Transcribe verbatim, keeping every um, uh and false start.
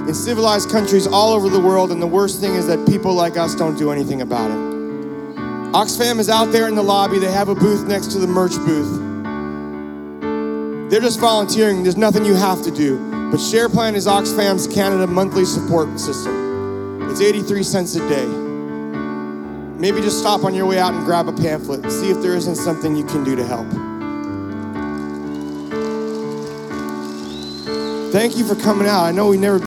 in civilized countries all over the world, and the worst thing is that people like us don't do anything about it. Oxfam is out there in the lobby. They have a booth next to the merch booth. They're just volunteering. There's nothing you have to do. But SharePlan is Oxfam's Canada monthly support system. It's eighty-three cents a day. Maybe just stop on your way out and grab a pamphlet and see if there isn't something you can do to help. Thank you for coming out. I know we never